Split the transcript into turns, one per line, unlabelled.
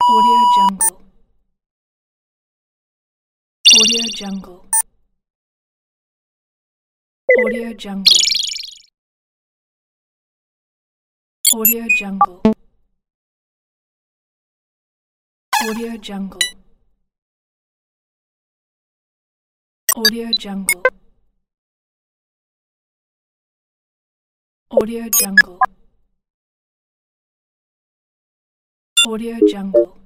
Audio Jungle. Audio Jungle. Audio Jungle. Audio Jungle. Audio Jungle. Audio Jungle. Audio Jungle. Audio Jungle.